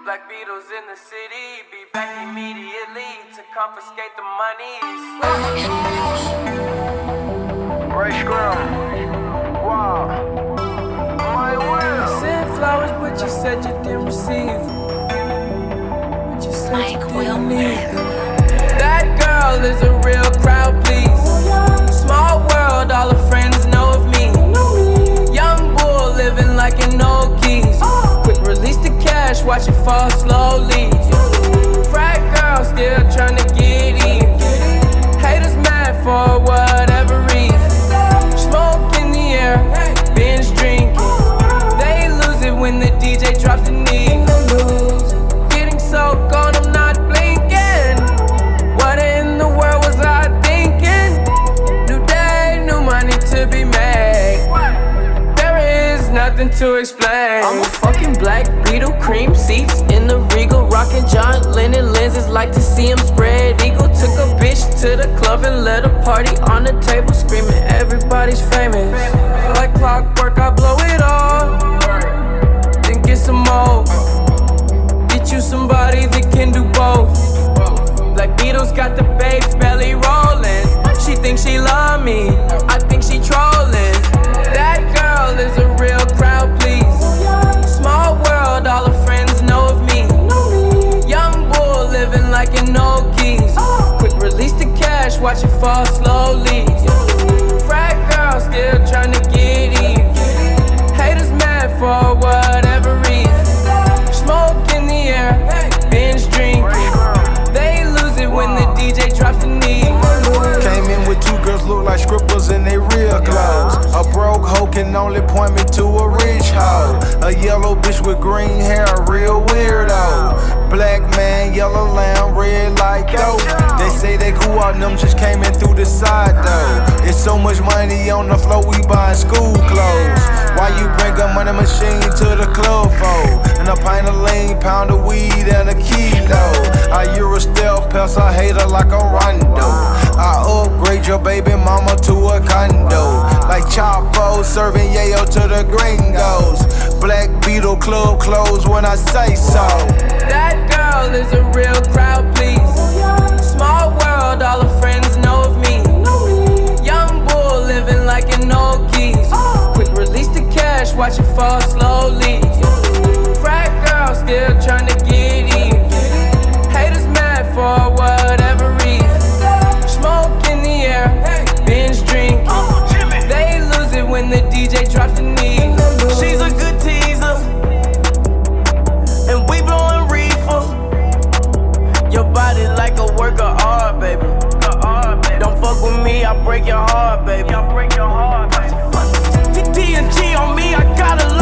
Black Beatles in the city, be back immediately to confiscate the monies. Ray Scrum. Wow. My will. I sent flowers, but you said you didn't receive them. But you said you didn't need them. That girl is a real crowd, please. Small world, all her friends know of me. Young bull living like an old keys. Quick release the cash, watch it fall slowly. Frat girl still tryna get in. Haters mad for whatever reason. Smoke in the air, binge drinking. They lose it when the DJ drops the knee. Getting so gone, I'm not blinking. What in the world was I thinking? New day, new money to be made. There is nothing to explain. I'm a fucking Black Beetle, cream seats in the Regal, rockin' John Lennon lenses, like to see him spread eagle. Took a bitch to the club and let a party on the table, screaming everybody's famous. Like clockwork, I blow it all, then get some more. Get you somebody that can do both. Black Beatles got the babes belly rolling. She thinks she love me, I think she trolling. That girl is a real crowd, please. Small world, all her friends know of me. Young bull living like an old keys. Quick release the cash, watch it fall slowly. Frat girl still tryna get in. Haters mad for whatever reason. Smoke in the air, binge drinking. They lose it when the DJ drops the knee. Came in with two girls look like scribbles in they real clothes. A broke hoe can only point me to a rich hoe. A yellow bitch with green hair, a real weirdo. Black man, yellow lamb, red like dope. They say they cool out, them just came in through the side though. It's so much money on the floor, we buying school clothes. Why you bring a money machine to the club for? And a pint of lean, pound of weed, and a kilo. I Euro stealth pest, I hate her like a rondo. I upgrade your baby mama to a condo. Like Chapo serving yayo to the gringos. Black Beetle club closed when I say so. That girl is a real crowd, please. Small world, all her friends know of me. Young bull living like an old keys. Quick release the cash, watch it fall slowly. Frat girl still tryna get in. Haters mad for whatever reason. Smoke in the air, binge drinking. They lose it when the DJ drops the knee. She's a good teaser, and we blowin' reefer. Your body like a work of art, baby. Don't fuck with me, I break your heart, baby. TNT on me, I gotta